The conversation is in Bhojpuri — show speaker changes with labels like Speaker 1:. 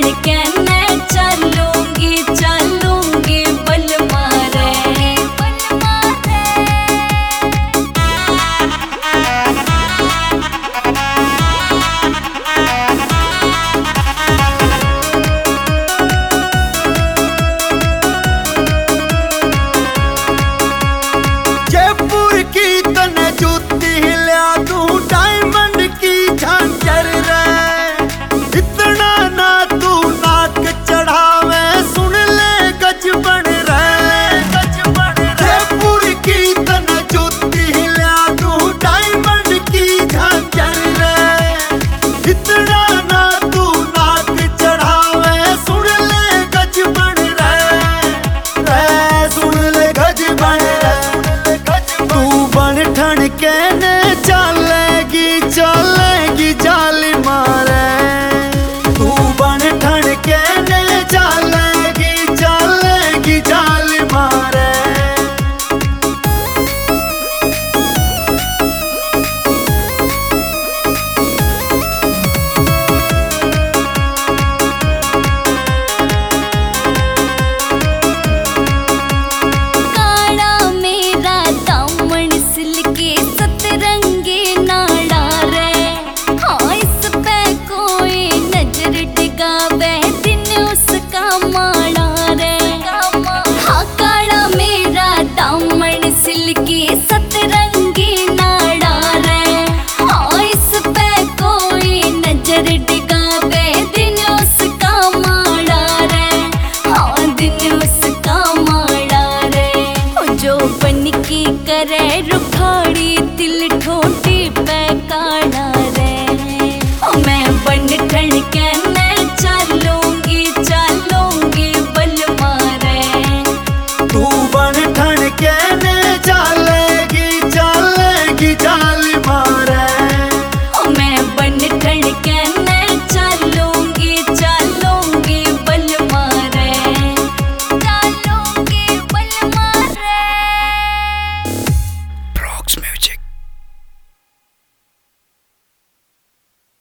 Speaker 1: कहने चलूंगी चलूंगी बलमा रे।
Speaker 2: जयपुर की तने जूती लिया तू डायमंड की झांझर रे। इतना ना तू नाक चढ़ावे सुन ले गज बन रे। जयपुर की तने जूती लिया तू डायमंड की झांझर रे। इतना ना तू नाक चढ़ावे सुन ले गज बन रे। सुन ले गज बन रे। तू बन ठन कहने चलेगी चलेगी जाली मारे। तू बन ठन कहने चलेगी चलेगी जाली मारे।
Speaker 1: काड़ा मेरा दामन सिल्के सतरंग